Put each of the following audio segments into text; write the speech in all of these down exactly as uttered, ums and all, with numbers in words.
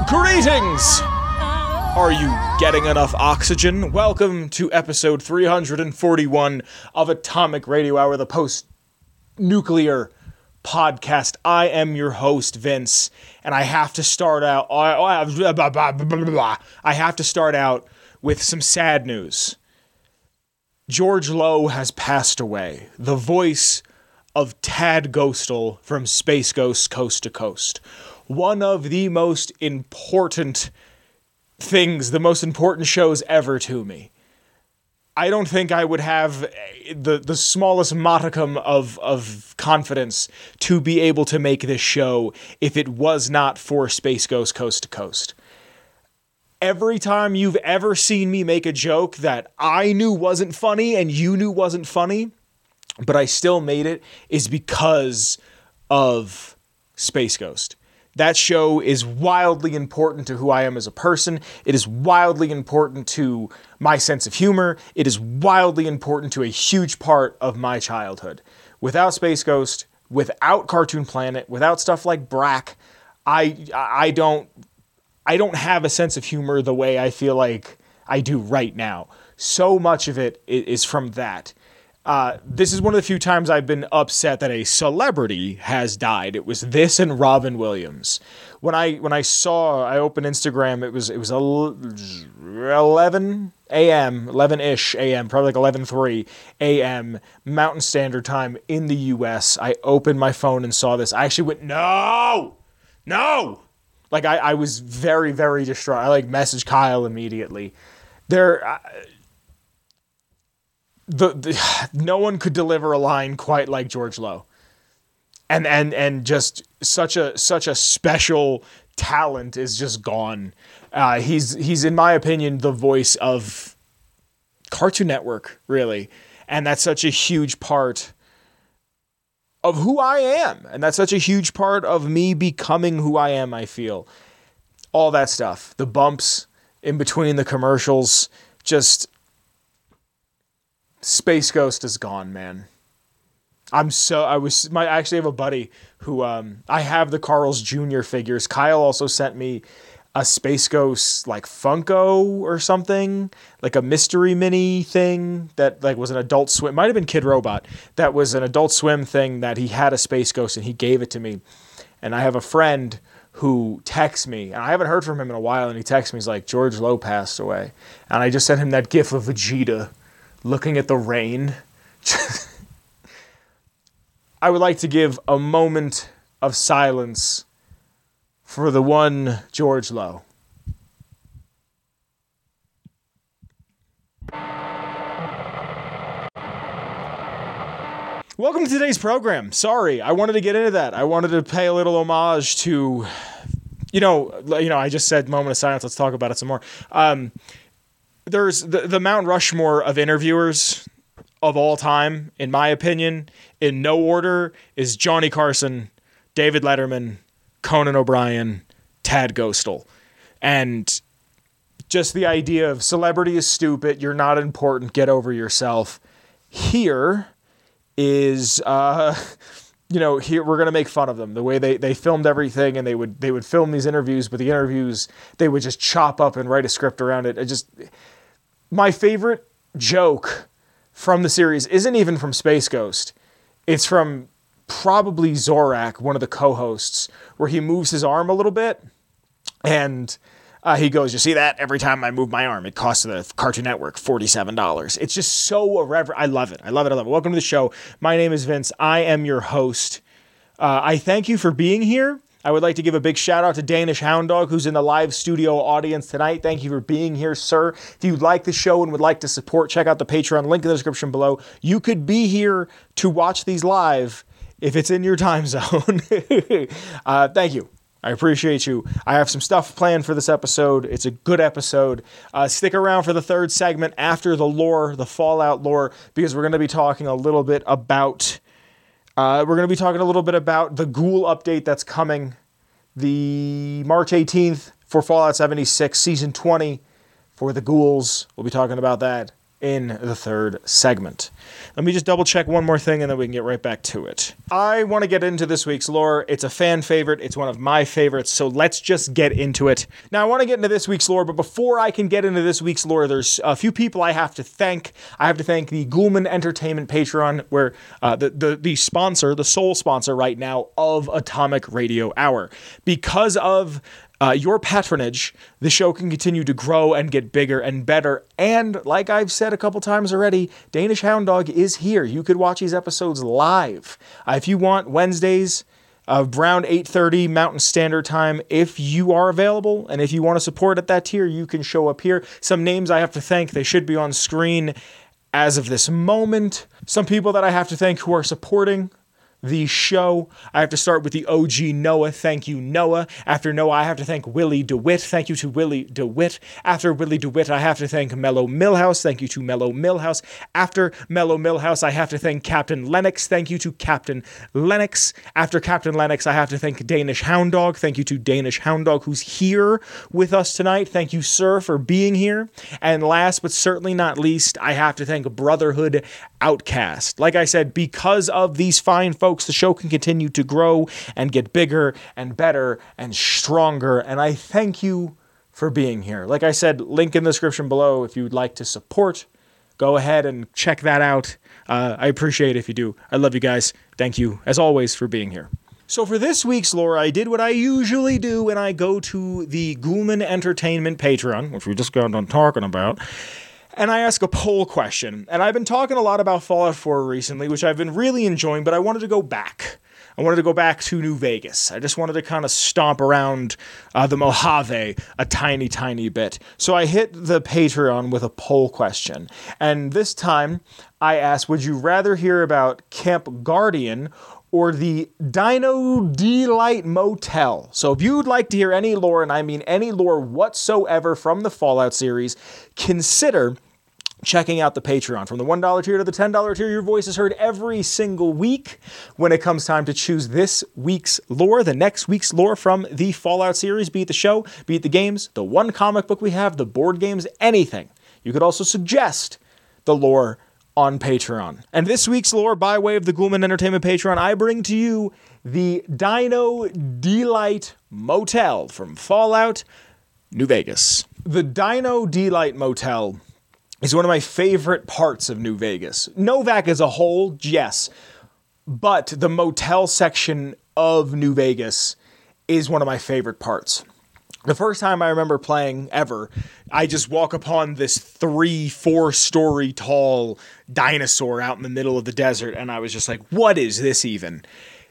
Greetings! Are you getting enough oxygen? Welcome to episode three hundred forty-one of Atomic Radio Hour, the post-nuclear podcast. I am your host, Vince, and I have to start out I have to start out with some sad news. George Lowe has passed away, the voice of Tad Ghostal from Space Ghost Coast to Coast. One of the most important things, the most important shows ever to me. I don't think I would have the the smallest modicum of of confidence to be able to make this show if it was not for Space Ghost Coast to Coast. Every time you've ever seen me make a joke that I knew wasn't funny and you knew wasn't funny, but I still made it, is because of Space Ghost. That show is wildly important to who I am as a person. It is wildly important to my sense of humor. It is wildly important to a huge part of my childhood. Without Space Ghost, without Cartoon Planet, without stuff like Brack, I I don't I don't have a sense of humor the way I feel like I do right now. So much of it is from that. Uh, this is one of the few times I've been upset that a celebrity has died. It was this and Robin Williams. When I when I saw, I opened Instagram, it was it was eleven a.m., eleven-ish a.m., probably like eleven three a.m. Mountain Standard Time in the U S. I opened my phone and saw this. I actually went, no, no. Like, I, I was very, very distraught. I, like, messaged Kyle immediately. There... Uh, The, the no one could deliver a line quite like George Lowe, and and and just such a such a special talent is just gone. Uh, he's he's in my opinion the voice of Cartoon Network, really, and that's such a huge part of who I am, and that's such a huge part of me becoming who I am. I feel all that stuff, the bumps in between the commercials, just. Space Ghost is gone, man. I'm so, I was, my, I actually have a buddy who, um, I have the Carl's Junior figures. Kyle also sent me a Space Ghost, like, Funko or something, like a mystery mini thing that, like, was an Adult Swim, might have been Kid Robot, that was an Adult Swim thing that he had a Space Ghost and he gave it to me. And I have a friend who texts me, and I haven't heard from him in a while, and he texts me, he's like, George Lowe passed away. And I just sent him that gif of Vegeta looking at the rain. I would like to give a moment of silence for the one George Lowe. Welcome to today's program. Sorry, I wanted to get into that. I wanted to pay a little homage to, you know, you know, I just said moment of silence. Let's talk about it some more. Um, There's the, the Mount Rushmore of interviewers of all time, in my opinion, in no order, is Johnny Carson, David Letterman, Conan O'Brien, Tad Ghostal. And just the idea of celebrity is stupid, you're not important, get over yourself. Here is, uh, you know, here we're going to make fun of them. The way they, they filmed everything, and they would they would film these interviews, but the interviews, they would just chop up and write a script around it. It just... My favorite joke from the series isn't even from Space Ghost. It's from probably Zorak, one of the co-hosts, where he moves his arm a little bit, and uh, he goes, you see that? Every time I move my arm, it costs the Cartoon Network forty-seven dollars. It's just so irreverent. I love it. I love it. I love it. Welcome to the show. My name is Vince. I am your host. Uh, I thank you for being here. I would like to give a big shout out to Danish Hound Dog, who's in the live studio audience tonight. Thank you for being here, sir. If you like the show and would like to support, check out the Patreon link in the description below. You could be here to watch these live if it's in your time zone. uh, thank you. I appreciate you. I have some stuff planned for this episode. It's a good episode. Uh, stick around for the third segment after the lore, the Fallout lore, because we're going to be talking a little bit about... Uh, we're going to be talking a little bit about the Ghoul update that's coming the March eighteenth for Fallout seventy-six Season twenty for the Ghouls. We'll be talking about that in the third segment. Let me just double check one more thing and then we can get right back to it. I want to get into this week's lore. It's a fan favorite. It's one of my favorites. So let's just get into it. Now I want to get into this week's lore, but before I can get into this week's lore, there's a few people I have to thank. I have to thank the Ghoulman Entertainment Patreon, where uh, the, the, the sponsor, the sole sponsor right now of Atomic Radio Hour. Because of Uh, your patronage, the show can continue to grow and get bigger and better. And like I've said a couple times already, Danish Hound Dog is here. You could watch these episodes live. Uh, if you want Wednesdays, uh, around eight thirty Mountain Standard Time, if you are available, and if you want to support at that tier, you can show up here. Some names I have to thank. They should be on screen as of this moment. Some people that I have to thank who are supporting the show. I have to start with the O G Noah. Thank you, Noah. After Noah, I have to thank Willie DeWitt. Thank you to Willie DeWitt. After Willie DeWitt, I have to thank Mellow Millhouse. Thank you to Mellow Millhouse. After Mellow Millhouse, I have to thank Captain Lennox. Thank you to Captain Lennox. After Captain Lennox, I have to thank Danish Hound Dog. Thank you to Danish Hound Dog, who's here with us tonight. Thank you, sir, for being here. And last but certainly not least, I have to thank Brotherhood Outcast. Like I said, because of these fine folks, the show can continue to grow and get bigger and better and stronger. And I thank you for being here. Like I said, link in the description below if you'd like to support. Go ahead and check that out. Uh, I appreciate it if you do. I love you guys. Thank you, as always, for being here. So for this week's lore, I did what I usually do when I go to the Ghoulman Entertainment Patreon, which we just got done talking about, and I ask a poll question. And I've been talking a lot about Fallout four recently, which I've been really enjoying, but I wanted to go back. I wanted to go back to New Vegas. I just wanted to kind of stomp around uh, the Mojave a tiny, tiny bit. So I hit the Patreon with a poll question. And this time I asked, would you rather hear about Camp Guardian or the Dino Delight Motel? So if you'd like to hear any lore, and I mean any lore whatsoever from the Fallout series, consider checking out the Patreon. From the one dollar tier to the ten dollar tier, your voice is heard every single week when it comes time to choose this week's lore, the next week's lore from the Fallout series, be it the show, be it the games, the one comic book we have, the board games, anything. You could also suggest the lore on Patreon. And this week's lore, by way of the Ghoulman Entertainment Patreon, I bring to you the Dino Delight Motel from Fallout New Vegas. The Dino Delight Motel is one of my favorite parts of New Vegas. Novac as a whole, yes, but the motel section of New Vegas is one of my favorite parts. The first time I remember playing ever, I just walk upon this three, four story tall dinosaur out in the middle of the desert, and I was just like, what is this even?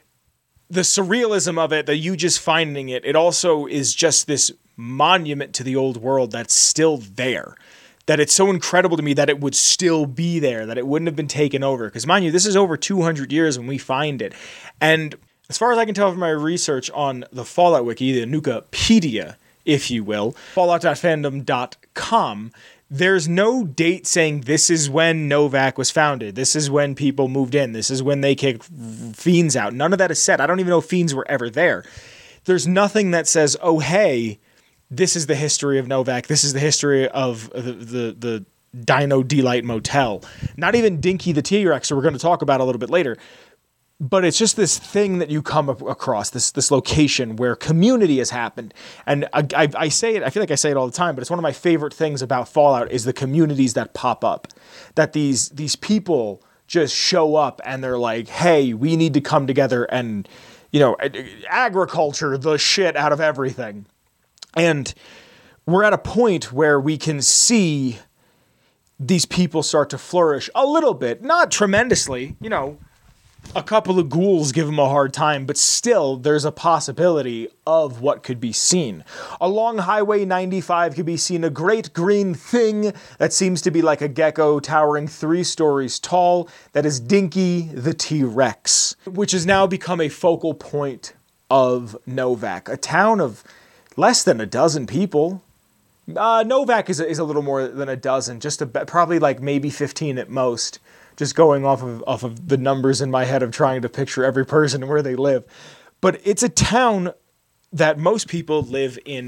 The surrealism of it, the you just finding it, it also is just this monument to the old world that's still there. That it's so incredible to me that it would still be there, that it wouldn't have been taken over. Because mind you, this is over two hundred years when we find it. And as far as I can tell from my research on the Fallout Wiki, the Nukapedia, if you will, fallout dot fandom dot com, there's no date saying this is when Novac was founded. This is when people moved in. This is when they kicked fiends out. None of that is said. I don't even know if fiends were ever there. There's nothing that says, oh, hey, this is the history of Novac. This is the history of the the, the Dino Delight Motel. Not even Dinky the T-Rex, who we're going to talk about a little bit later. But it's just this thing that you come across, this this location where community has happened. And I, I, I say it, I feel like I say it all the time, but it's one of my favorite things about Fallout is the communities that pop up. That these these people just show up and they're like, hey, we need to come together and, you know, agriculture the shit out of everything. And we're at a point where we can see these people start to flourish a little bit, not tremendously, you know, a couple of ghouls give them a hard time, but still there's a possibility of what could be seen. Along Highway ninety-five could be seen a great green thing that seems to be like a gecko towering three stories tall. That is Dinky the T-Rex, which has now become a focal point of Novac, a town of less than a dozen people. Uh, Novac is a, is a little more than a dozen, just a, probably like maybe fifteen at most. Just going off of off of the numbers in my head of trying to picture every person and where they live. But it's a town that most people live in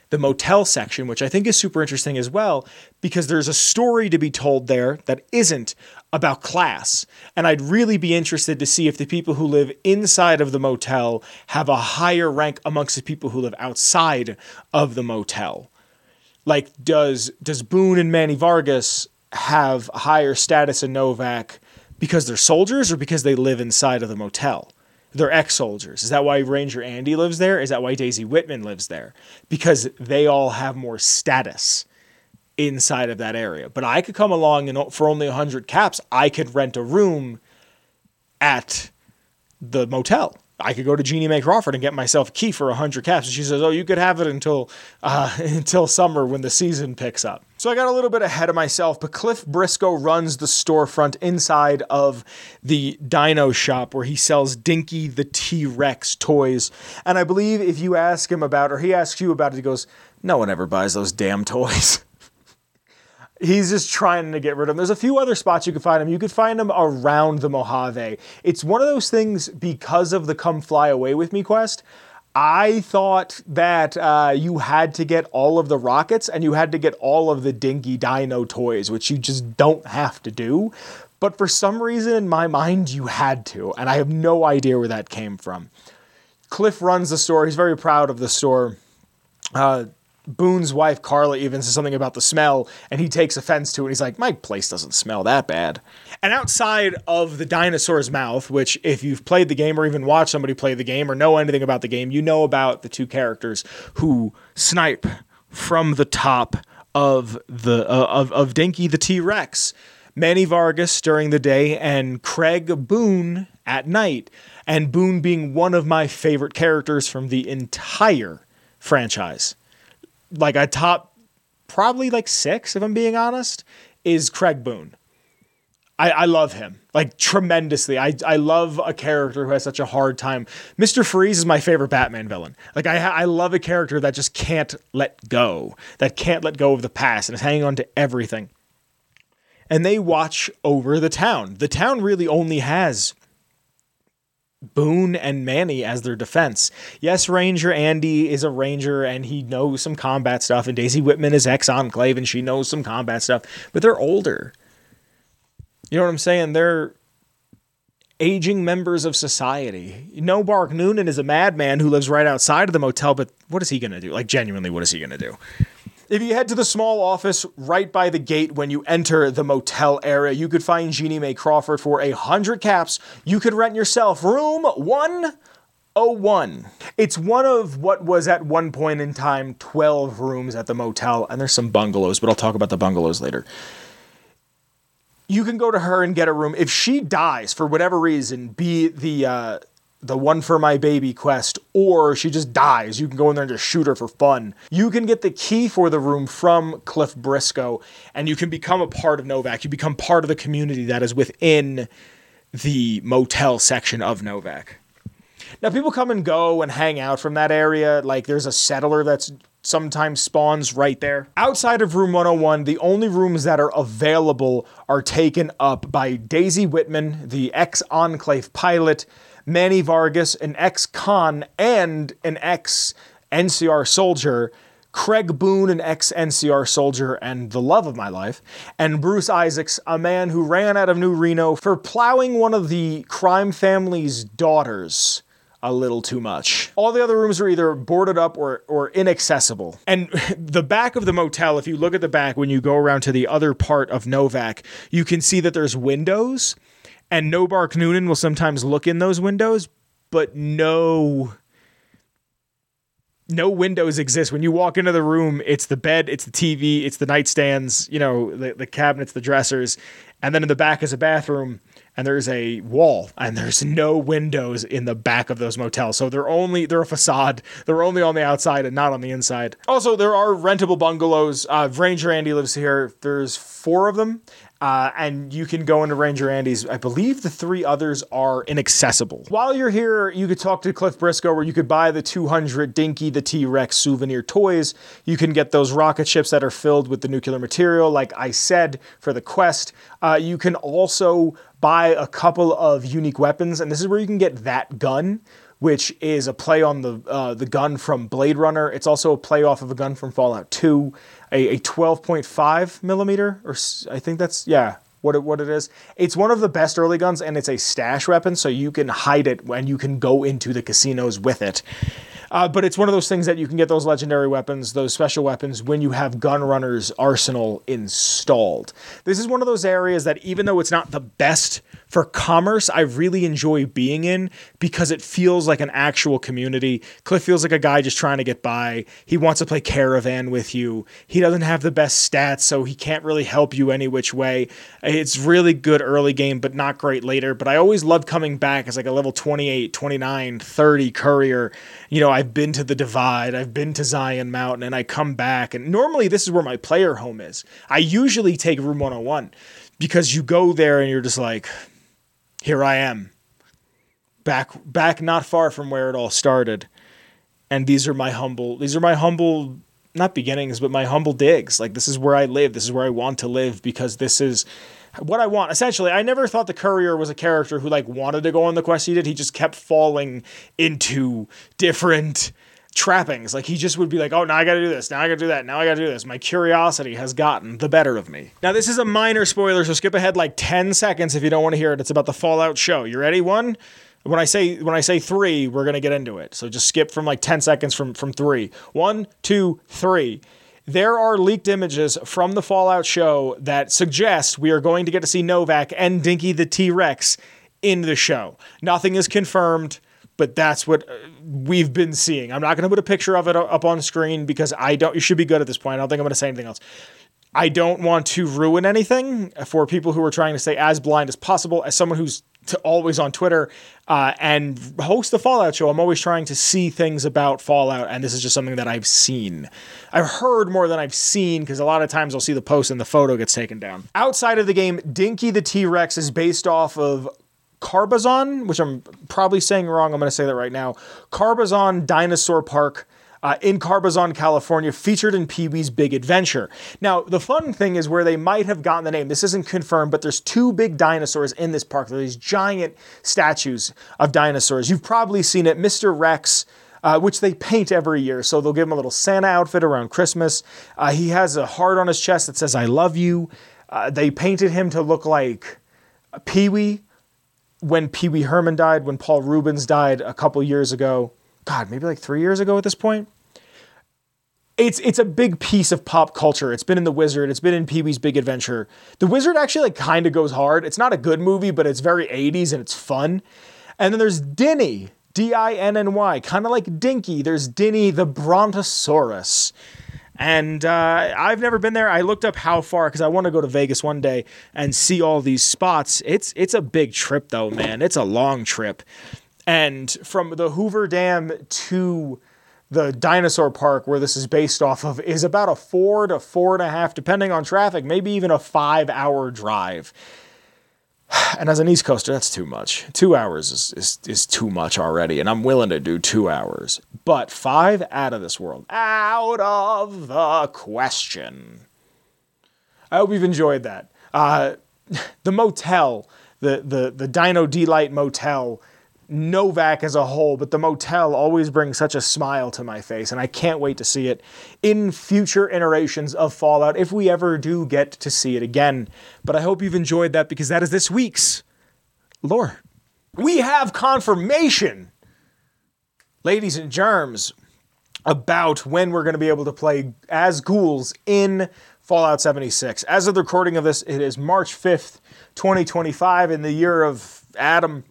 the motel section, which I think is super interesting as well, because there's a story to be told there that isn't about class. And I'd really be interested to see if the people who live inside of the motel have a higher rank amongst the people who live outside of the motel. Like, does does Boone and Manny Vargas have a higher status in Novac because they're soldiers or because they live inside of the motel? They're ex-soldiers. Is that why Ranger Andy lives there? Is that why Daisy Whitman lives there? Because they all have more status inside of that area. But I could come along and for only one hundred caps, I could rent a room at the motel. I could go to Jeannie Mae Crawford and get myself a key for one hundred caps. And she says, oh, you could have it until uh, until summer when the season picks up. So I got a little bit ahead of myself, but Cliff Briscoe runs the storefront inside of the Dino shop where he sells Dinky the T-Rex toys. And I believe if you ask him about, or he asks you about it, he goes, no one ever buys those damn toys. He's just trying to get rid of them. There's a few other spots you could find him. You could find him around the Mojave. It's one of those things because of the Come Fly Away With Me quest. I thought that uh, you had to get all of the rockets and you had to get all of the Dinky Dino toys, which you just don't have to do. But for some reason in my mind, you had to. And I have no idea where that came from. Cliff runs the store. He's very proud of the store. Uh... Boone's wife, Carla, even says something about the smell, and he takes offense to it. He's like, my place doesn't smell that bad. And outside of the dinosaur's mouth, which if you've played the game or even watched somebody play the game or know anything about the game, you know about the two characters who snipe from the top of the uh, of, of Dinky the T-Rex. Manny Vargas during the day and Craig Boone at night. And Boone being one of my favorite characters from the entire franchise. Like a top, probably like six, if I'm being honest, is Craig Boone. I, I love him, like tremendously. I, I love a character who has such a hard time. Mister Freeze is my favorite Batman villain. Like I I love a character that just can't let go, that can't let go of the past and is hanging on to everything. And they watch over the town. The town really only has Boone and Manny as their defense. Yes, Ranger Andy is a ranger and he knows some combat stuff, and Daisy Whitman is ex-Enclave and she knows some combat stuff, but they're older. You know what I'm saying? They're aging members of society. Nobark Noonan is a madman who lives right outside of the motel, but what is he going to do? Like, genuinely, what is he going to do? If you head to the small office right by the gate when you enter the motel area, you could find Jeannie Mae Crawford for a hundred caps. You could rent yourself room one oh one. It's one of what was at one point in time twelve rooms at the motel, and there's some bungalows, but I'll talk about the bungalows later. You can go to her and get a room. If she dies for whatever reason, be it the uh, the One for My Baby quest, or she just dies, you can go in there and just shoot her for fun. You can get the key for the room from Cliff Briscoe, and you can become a part of Novac. You become part of the community that is within the motel section of Novac. Now, people come and go and hang out from that area. Like, there's a settler that's sometimes spawns right there. Outside of room one oh one, the only rooms that are available are taken up by Daisy Whitman, the ex-Enclave pilot, Manny Vargas, an ex-con and an ex-N C R soldier, Craig Boone, an ex-N C R soldier and the love of my life, and Bruce Isaacs, a man who ran out of New Reno for plowing one of the crime family's daughters a little too much. All the other rooms are either boarded up or, or inaccessible. And the back of the motel, if you look at the back when you go around to the other part of Novac, you can see that there's windows. And Nobark Noonan will sometimes look in those windows, but no, no windows exist. When you walk into the room, it's the bed, it's the T V, it's the nightstands, you know, the, the cabinets, the dressers. And then in the back is a bathroom, and there's a wall, and there's no windows in the back of those motels. So they're only, they're a facade. They're only on the outside and not on the inside. Also, there are rentable bungalows. Uh, Ranger Andy lives here. There's four of them. Uh, and you can go into Ranger Andy's. I believe the three others are inaccessible. While you're here, you could talk to Cliff Briscoe, where you could buy the two hundred Dinky the T-Rex souvenir toys. You can get those rocket ships that are filled with the nuclear material, like I said, for the quest. Uh, you can also buy a couple of unique weapons, and this is where you can get that gun, which is a play on the uh, the gun from Blade Runner. It's also a play off of a gun from Fallout two, a, a twelve point five millimeter, or I think that's, yeah, what it, what it is. It's one of the best early guns, and it's a stash weapon, so you can hide it when you can go into the casinos with it. Uh, but it's one of those things that you can get those legendary weapons, those special weapons, when you have Gunrunner's arsenal installed. This is one of those areas that, even though it's not the best for commerce, I really enjoy being in because it feels like an actual community. Cliff feels like a guy just trying to get by. He wants to play Caravan with you. He doesn't have the best stats, so he can't really help you any which way. It's really good early game, but not great later. But I always love coming back as like a level twenty-eight, twenty-nine, thirty courier. You know, I've been to the Divide, I've been to Zion Mountain, and I come back. And normally this is where my player home is. I usually take Room one oh one because you go there and you're just like, here I am, back back not far from where it all started. And these are my humble, these are my humble, not beginnings, but my humble digs. Like, this is where I live. This is where I want to live because this is what I want. Essentially, I never thought the courier was a character who like wanted to go on the quest he did. He just kept falling into different trappings. Like, he just would be like, oh, now I gotta do this, now I gotta do that, now I gotta do this. My curiosity has gotten the better of me. Now, this is a minor spoiler, so skip ahead like ten seconds if you don't want to hear it. It's about the Fallout show. You ready? One? When I say when I say three, we're gonna get into it. So just skip from like ten seconds from, from three. One, two, three. There are leaked images from the Fallout show that suggest we are going to get to see Novak and Dinky the T-Rex in the show. Nothing is confirmed, but that's what we've been seeing. I'm not going to put a picture of it up on screen because I don't, you should be good at this point. I don't think I'm going to say anything else. I don't want to ruin anything for people who are trying to stay as blind as possible. As someone who's to always on Twitter uh, and host the Fallout show, I'm always trying to see things about Fallout, and this is just something that I've seen. I've heard more than I've seen because a lot of times I'll see the post and the photo gets taken down. Outside of the game, Dinky the T-Rex is based off of Carbazon, which I'm probably saying wrong. I'm going to say that right now. Carbazon Dinosaur Park uh, in Carbazon, California, featured in Pee-wee's Big Adventure. Now, the fun thing is where they might have gotten the name. This isn't confirmed, but there's two big dinosaurs in this park. There are these giant statues of dinosaurs. You've probably seen it. Mister Rex, Uh, which they paint every year. So they'll give him a little Santa outfit around Christmas. Uh, he has a heart on his chest that says, I love you. Uh, they painted him to look like Pee-wee when Pee Wee Herman died, when Paul Rubens died a couple years ago. God, maybe like three years ago at this point. It's it's a big piece of pop culture. It's been in The Wizard. It's been in Pee-wee's Big Adventure. The Wizard actually like kind of goes hard. It's not a good movie, but it's very eighties and it's fun. And then there's Dinny. D I N N Y, kind of like Dinky. There's Dinny the Brontosaurus. And uh, I've never been there. I looked up how far because I want to go to Vegas one day and see all these spots. It's it's a big trip though, man. It's a long trip. And from the Hoover Dam to the dinosaur park where this is based off of is about a four to four and a half, depending on traffic, maybe even a five hour drive. And as an East Coaster, that's too much. Two hours is, is, is too much already, and I'm willing to do two hours. But five, out of this world. Out of the question. I hope you've enjoyed that. Uh, the motel, the, the, the Dino Delight Motel, Novak as a whole, but the motel always brings such a smile to my face, and I can't wait to see it in future iterations of Fallout if we ever do get to see it again. But I hope you've enjoyed that because that is this week's lore. We have confirmation, ladies and germs, about when we're going to be able to play as ghouls in Fallout seventy-six. As of the recording of this, it is March fifth, twenty twenty-five, in the year of Adam.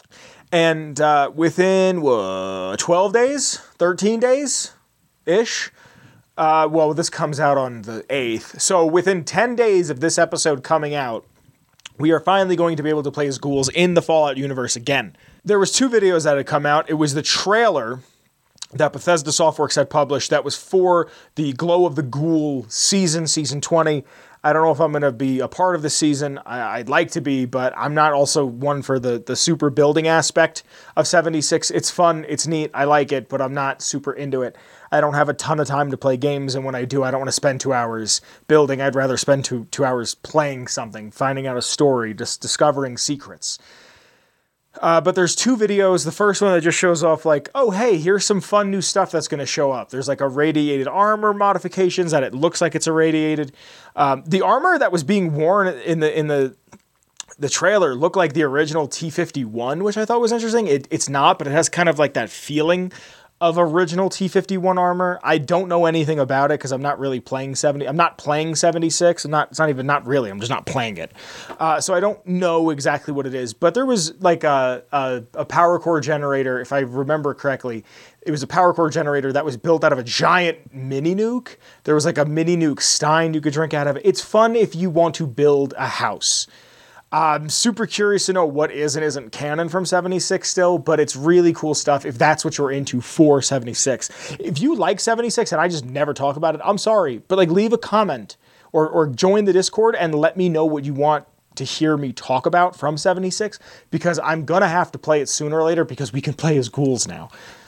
And uh, within uh, twelve days, thirteen days-ish, uh, well, this comes out on the eighth. So within ten days of this episode coming out, we are finally going to be able to play as ghouls in the Fallout universe again. There was two videos that had come out. It was the trailer that Bethesda Softworks had published that was for the Glow of the Ghoul season, season twenty. I don't know if I'm going to be a part of the season. I, I'd like to be, but I'm not also one for the, the super building aspect of seventy-six. It's fun. It's neat. I like it, but I'm not super into it. I don't have a ton of time to play games, and when I do, I don't want to spend two hours building. I'd rather spend two, two hours playing something, finding out a story, just discovering secrets. Uh, but there's two videos. The first one that just shows off like, oh, hey, here's some fun new stuff that's going to show up. There's like a radiated armor modifications that it looks like it's irradiated. Um, the armor that was being worn in the in the the trailer looked like the original T fifty-one, which I thought was interesting. It, it's not, but it has kind of like that feeling of original T fifty-one armor. I don't know anything about it because I'm not really playing seventy. I'm not playing seventy-six. I'm not. It's not even not really. I'm just not playing it. Uh, so I don't know exactly what it is. But there was like a, a a power core generator, if I remember correctly. It was a power core generator that was built out of a giant mini nuke. There was like a mini nuke stein you could drink out of. It's fun if you want to build a house. I'm super curious to know what is and isn't canon from seventy-six still, but it's really cool stuff if that's what you're into for seventy-six. If you like seventy-six and I just never talk about it, I'm sorry, but like leave a comment or, or join the Discord and let me know what you want to hear me talk about from seventy-six, because I'm gonna have to play it sooner or later because we can play as ghouls now.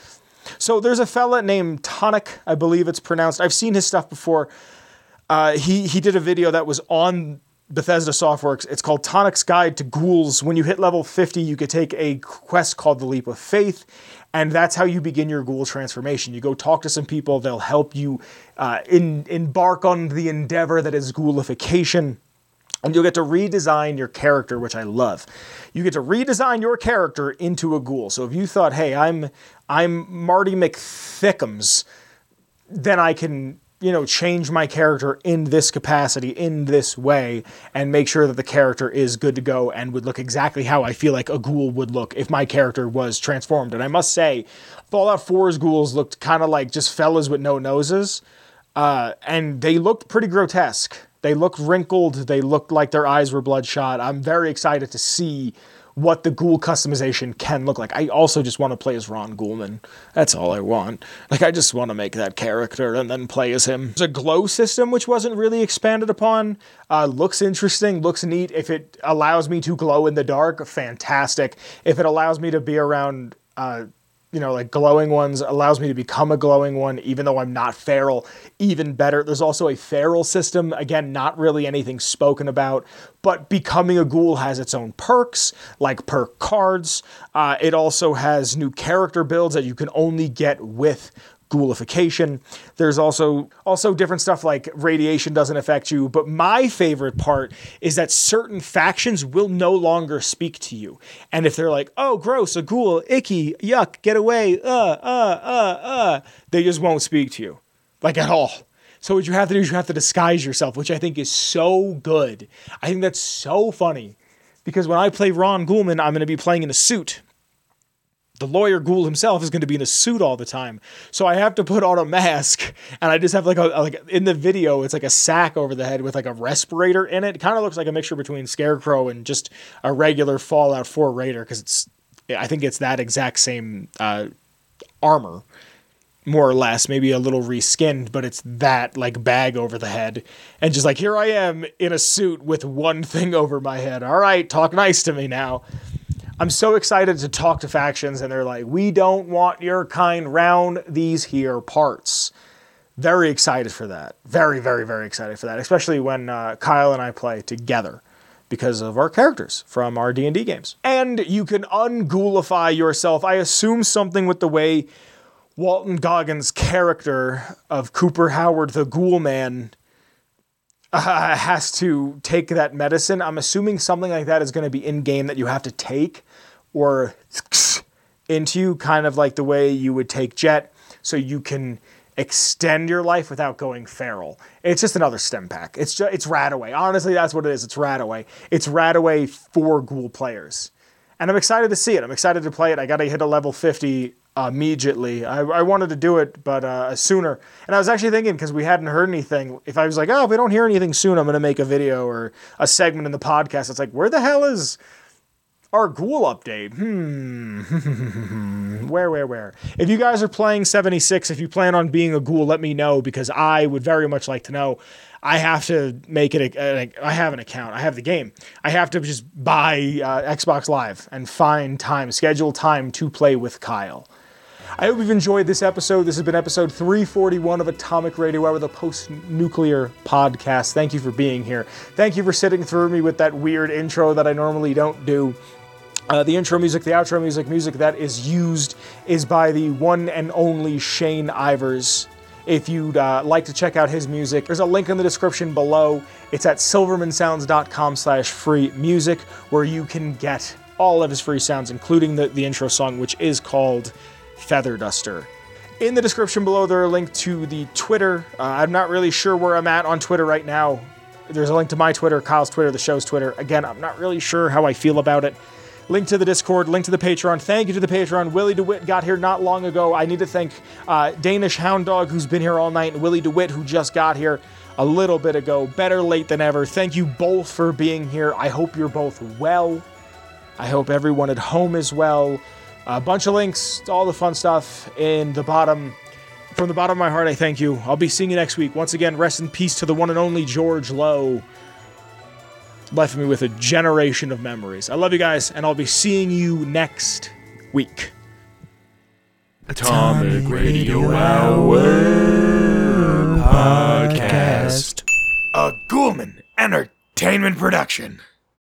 So there's a fella named Tonic, I believe it's pronounced. I've seen his stuff before. Uh, he, he did a video that was on Bethesda Softworks. It's called Tonic's Guide to Ghouls. When you hit level fifty, you could take a quest called the Leap of Faith, and that's how you begin your ghoul transformation. You go talk to some people, they'll help you uh, in, embark on the endeavor that is ghoulification, and you'll get to redesign your character, which I love. You get to redesign your character into a ghoul. So if you thought, hey, I'm, I'm Marty McThickums, then I can, you know, change my character in this capacity, in this way, and make sure that the character is good to go and would look exactly how I feel like a ghoul would look if my character was transformed. And I must say, Fallout four's ghouls looked kind of like just fellas with no noses, uh, and they looked pretty grotesque. They looked wrinkled. They looked like their eyes were bloodshot. I'm very excited to see what the ghoul customization can look like. I also just want to play as Ron Ghoulman. That's all I want. Like, I just want to make that character and then play as him. There's a glow system, which wasn't really expanded upon. Uh, looks interesting, looks neat. If it allows me to glow in the dark, fantastic. If it allows me to be around, uh, you know, like glowing ones, allows me to become a glowing one, even though I'm not feral, even better. There's also a feral system. Again, not really anything spoken about, but becoming a ghoul has its own perks, like perk cards. Uh, it also has new character builds that you can only get with ghoulification. There's also also different stuff like radiation doesn't affect you, but my favorite part is that certain factions will no longer speak to you. And if they're like, oh, gross, a ghoul, icky, yuck, get away, uh, uh, uh, uh, they just won't speak to you, like at all. So what you have to do is you have to disguise yourself, which I think is so good. I think that's so funny, because when I play Ron Ghoulman, I'm going to be playing in a suit. The lawyer ghoul himself is going to be in a suit all the time. So I have to put on a mask, and I just have like a, like in the video, it's like a sack over the head with like a respirator in it. It kind of looks like a mixture between Scarecrow and just a regular Fallout four Raider, because it's, I think it's that exact same uh, armor, more or less, maybe a little reskinned, but it's that like bag over the head. And just like, here I am in a suit with one thing over my head. All right, talk nice to me now. I'm so excited to talk to factions, and they're like, we don't want your kind round these here parts. Very excited for that. Very, very, very excited for that, especially when uh, Kyle and I play together because of our characters from our D and D games. And you can unghoulify yourself. I assume something with the way Walton Goggins' character of Cooper Howard, the Ghoul Man, Uh, has to take that medicine. I'm assuming something like that is going to be in-game that you have to take or into you, kind of like the way you would take Jet, so you can extend your life without going feral. It's just another stem pack. It's just, it's Radaway. Honestly, that's what it is. It's Radaway. It's Radaway for ghoul players. And I'm excited to see it. I'm excited to play it. I got to hit a level fifty Uh, immediately. I, I wanted to do it, but uh, sooner. And I was actually thinking, because we hadn't heard anything, if I was like, oh, if we don't hear anything soon, I'm going to make a video or a segment in the podcast. It's like, where the hell is our ghoul update? Hmm. where, where, where? If you guys are playing seventy-six, if you plan on being a ghoul, let me know, because I would very much like to know. I have to make it, a, a, I have an account. I have the game. I have to just buy uh, Xbox Live and find time, schedule time to play with Kyle. I hope you've enjoyed this episode. This has been episode three forty-one of Atomic Radio Hour, the post-nuclear podcast. Thank you for being here. Thank you for sitting through me with that weird intro that I normally don't do. Uh, the intro music, the outro music, music that is used is by the one and only Shane Ivers. If you'd uh, like to check out his music, there's a link in the description below. It's at silvermansounds.com slash free music, where you can get all of his free sounds, including the, the intro song, which is called Feather Duster. In the description below, there are a link to the Twitter. Uh, I'm not really sure where I'm at on Twitter right now. There's a link to my Twitter, Kyle's Twitter, the show's Twitter. Again, I'm not really sure how I feel about it. Link to the Discord, link to the Patreon. Thank you to the Patreon. Willie DeWitt got here not long ago. I need to thank uh, Danish Hound Dog, who's been here all night, and Willie DeWitt, who just got here a little bit ago. Better late than ever. Thank you both for being here. I hope you're both well. I hope everyone at home is well. A bunch of links to all the fun stuff in the bottom. From the bottom of my heart, I thank you. I'll be seeing you next week. Once again, rest in peace to the one and only George Lowe. Left me with a generation of memories. I love you guys, and I'll be seeing you next week. Atomic Radio Hour Podcast. A Ghoulman Entertainment production.